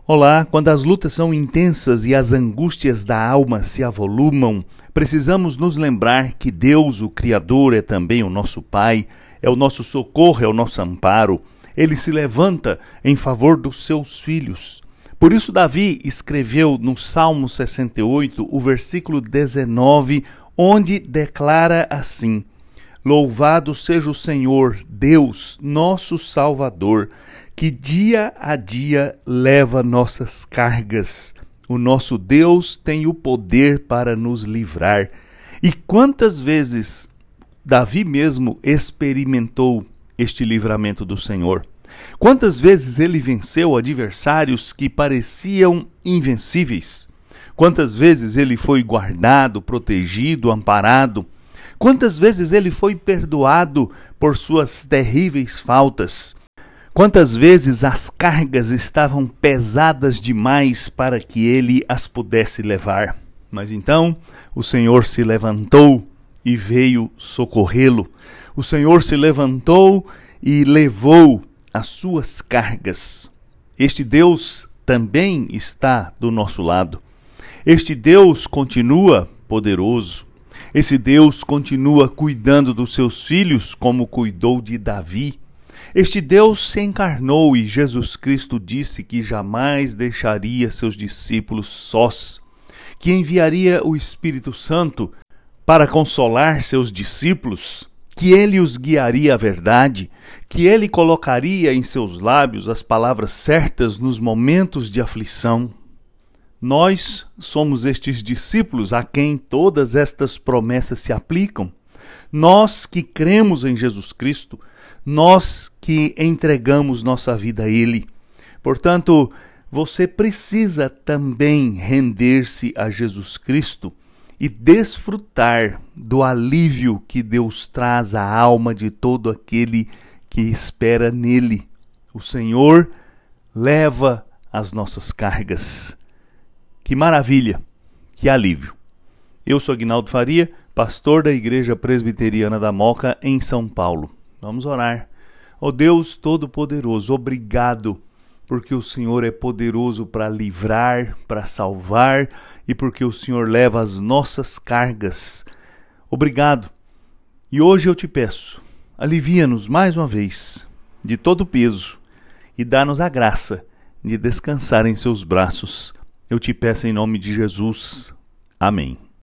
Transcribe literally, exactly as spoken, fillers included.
Olá, quando as lutas são intensas e as angústias da alma se avolumam, precisamos nos lembrar que Deus, o Criador, é também o nosso Pai, é o nosso socorro, é o nosso amparo. Ele se levanta em favor dos seus filhos. Por isso Davi escreveu no Salmo sessenta e oito, o versículo dezenove, onde declara assim: Louvado seja o Senhor, Deus, nosso Salvador, que dia a dia leva nossas cargas. O nosso Deus tem o poder para nos livrar. E quantas vezes Davi mesmo experimentou este livramento do Senhor? Quantas vezes ele venceu adversários que pareciam invencíveis? Quantas vezes ele foi guardado, protegido, amparado? Quantas vezes ele foi perdoado por suas terríveis faltas? Quantas vezes as cargas estavam pesadas demais para que ele as pudesse levar? Mas então o Senhor se levantou e veio socorrê-lo. O Senhor se levantou e levou as suas cargas. Este Deus também está do nosso lado. Este Deus continua poderoso. Esse Deus continua cuidando dos seus filhos como cuidou de Davi. Este Deus se encarnou e Jesus Cristo disse que jamais deixaria seus discípulos sós, que enviaria o Espírito Santo para consolar seus discípulos, que ele os guiaria à verdade, que ele colocaria em seus lábios as palavras certas nos momentos de aflição. Nós somos estes discípulos a quem todas estas promessas se aplicam. Nós que cremos em Jesus Cristo, nós que entregamos nossa vida a Ele. Portanto, você precisa também render-se a Jesus Cristo e desfrutar do alívio que Deus traz à alma de todo aquele que espera nele. O Senhor leva as nossas cargas. Que maravilha, que alívio. Eu sou Aguinaldo Faria, pastor da Igreja Presbiteriana da Moca, em São Paulo. Vamos orar. Ó Deus Todo-Poderoso, obrigado, porque o Senhor é poderoso para livrar, para salvar e porque o Senhor leva as nossas cargas. Obrigado. E hoje eu te peço, alivia-nos mais uma vez de todo o peso e dá-nos a graça de descansar em seus braços. Eu te peço em nome de Jesus. Amém.